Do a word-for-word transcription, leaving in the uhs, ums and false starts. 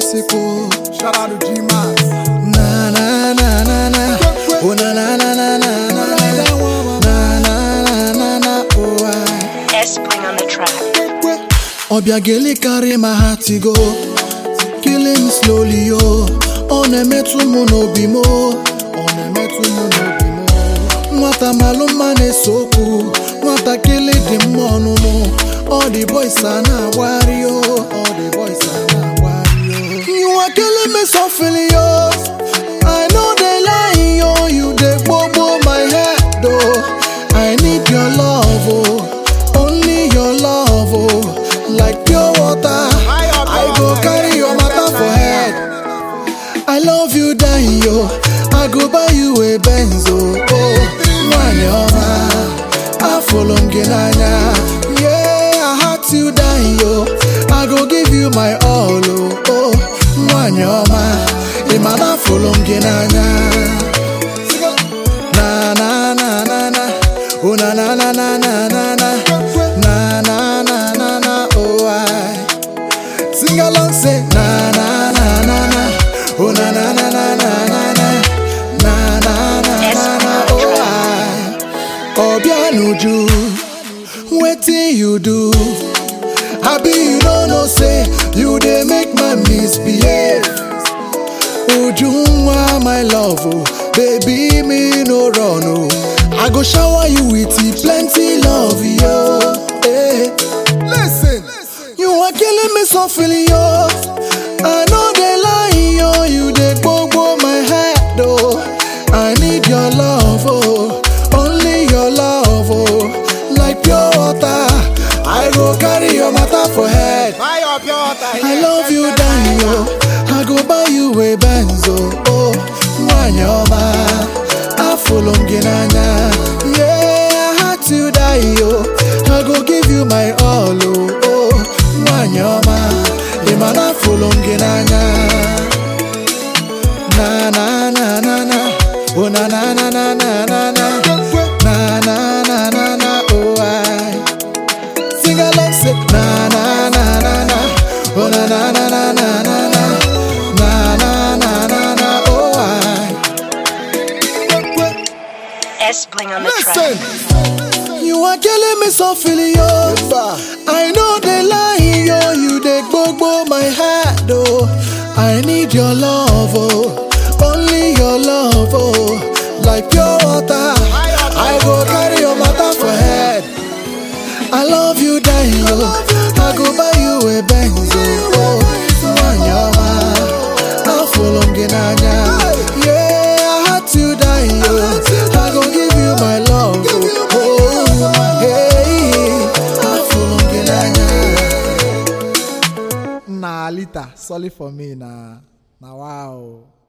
classical. Shout out to G-Max. Na na na na na. Oh na na na na na na na na na na na. Oh I. S-Bling on the track. Obiageli carry my heart to go, killing me slowly yo. On a metu monobi mo, on a metu monobi mo. Mwata maluma ne soku, mwata kili di monu mo. All the boys are na wario, all the boys are na wario. You are killing me softly yo. I know they lie yo, you dey bobo my head though. I need your love oh, only your love oh. Like pure water, I go carry your matter for head. I love you, die yo. I go buy you a benzo. Oh, Wanyoma, I follow Genanya. Yeah, I had to die yo. I go give you my all. Oh, oh Wanyoma, Imana follow Genanya. Na na na na na, oh na na na na na na na na na na na. Sing along, say na na na na na, oh na na na na na na na na na na na. Oh I, Obianuju, wetin you do? Happy you don't know say you dey make my misbehave. Ujunwa my love, oh baby me no run oh. I go shower you with plenty love yo. Hey. Listen. You are killing me softly, yo. I know they lie, yo. You dey bobo my head, oh. I need your love, oh. Only your love, oh. Like pure water, I go carry your matter for head. Buy your pure water. I love you, die, yo. I go buy you a benzo, oh. Wanyoma, I follow Genanya. Yeah, I had to die, yo. I go give you my all, oh. Wanyoma, Imana follow Genanya. Na na na na na, oh na na na na na na na na na na na na. Oh I sing along, say na na na na na, oh na na na na na na na na na na na. Oh I S-Bling on the track. listen. You are killing me softly, yo. I know they lie, yo. You dey bobo my head, oh. I need your love, oh. Only your love, oh. Like pure water, I go carry your matter for head. I love you, die, yo. I go buy you a benzo, oh. Wanyoma, I follow Genanya. Yeah, I had to die, yo. I go give you my love, oh. Hey, I follow Genanya. Nah, Lita, sorry for me, nah. Nah, wow.